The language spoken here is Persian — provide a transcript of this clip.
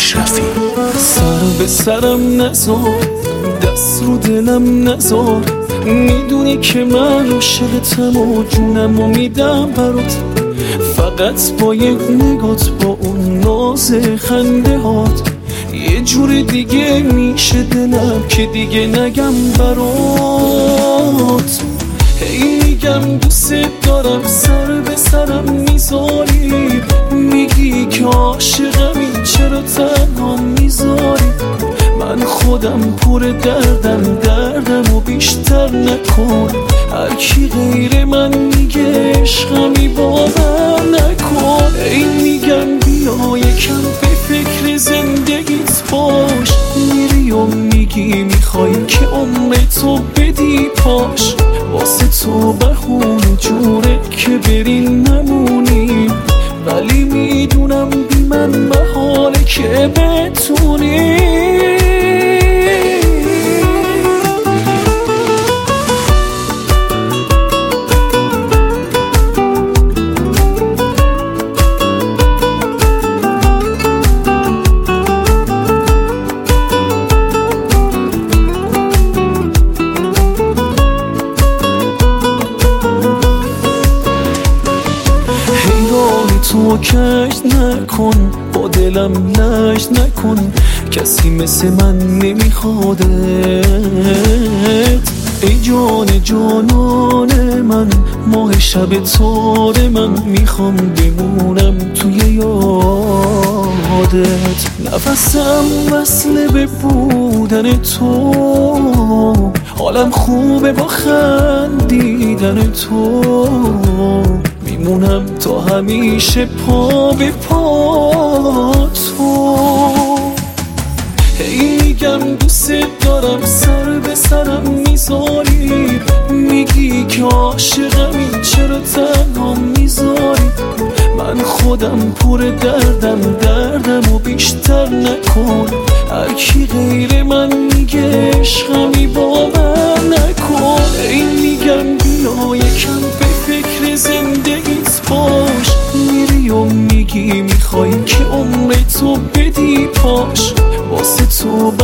اشرفی. سر به سرم نذار، دست رو دلم نذار، میدونی که من عاشقتم و جونمو میدم برات. فقط با یک نگات، با اون ناز خنده هات، یه جور دیگه میشه دلم که دیگه نگم برات. هی میگم دوست دارم، سر به سرم میذاری، میگی که عاشقمی، چرا تنها میذاری؟ من خودم پر دردم و بیشتر نکن. هر کی غیر من میگه عشقمی، باور نکن. ای میگم بیا یکم به فکر زندگیت باش، میری و میگی میخوای که عمر تو بدی پاش. واسه تو بخون جوره که بریم نمونیم، ولی میدونم بی من محاله که بتونی. تو کج نکن، با دلم لج نکن، کسی مثل من نمیخوادت. ای جان جانان من، ماه شب تار من، میخوام بمونم توی یادت. نفسم وصله به بودن تو، حالم خوبه با خندیدن تو، میمونم تا همیشه پا به پا تو. هی میگم دوست دارم، سر به سرم میذاری، میگی که عاشقمی، چرا تنها میذاری؟ من خودم پر دردم و بیشتر نکن. هر کی غیر من میگه عشقمی، باور نکن. ای میگم بیا یکم به فکر زندگیت باش، میری و میگی میخوای که عمر تو بدی پاش. واسه تو